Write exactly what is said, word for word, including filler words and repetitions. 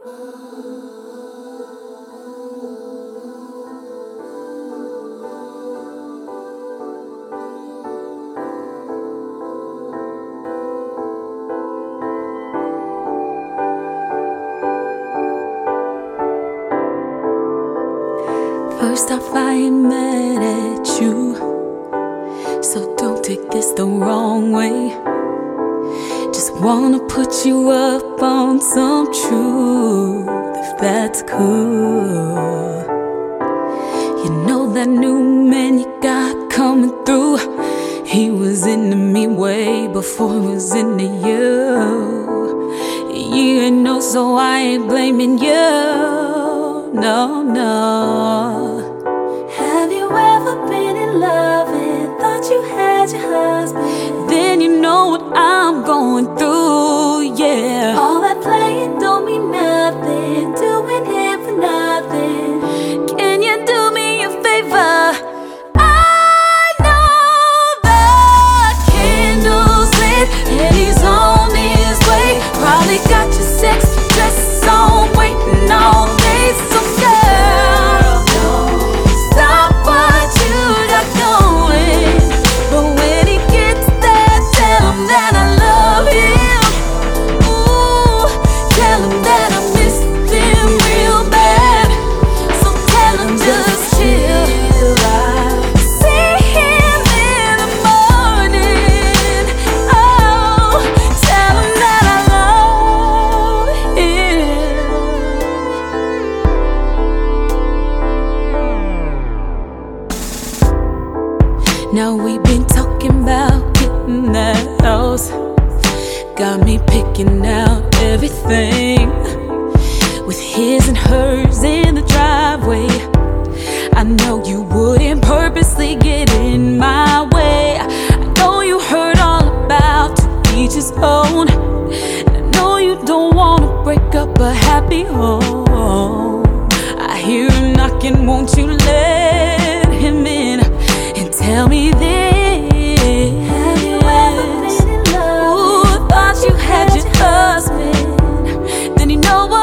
First off, I ain't mad at you, so don't take this the wrong way. Just wanna put you up on some truth, if that's cool. You know that new man you got coming through, he was into me way before he was into you. You ain't know, so I ain't blaming you, no, no. Have you ever been in love and thought you had your husband? Then you know what I'm going through, yeah. All that playing don't mean nothing, doing it for nothing. Can you do me a favor? I know the candle's lit and he's on his way. Probably got your sexy dress on, waiting all day. So girl, don't stop what you got going. But when he gets there, tell him that I love him. Ooh, tell him that I miss him real bad. So tell him just chill. See him in the morning. Oh, tell him that I love him. Now we've been talking about getting that house. Got me picking out everything with his and hers in the driveway. I know you wouldn't purposely get in my way. I know you heard all about to each his own. And I know you don't wanna break up a happy home. I hear him knocking, won't you let him in and tell me this? Have you ever been in love? Ooh, thought you had your husband, then you know what?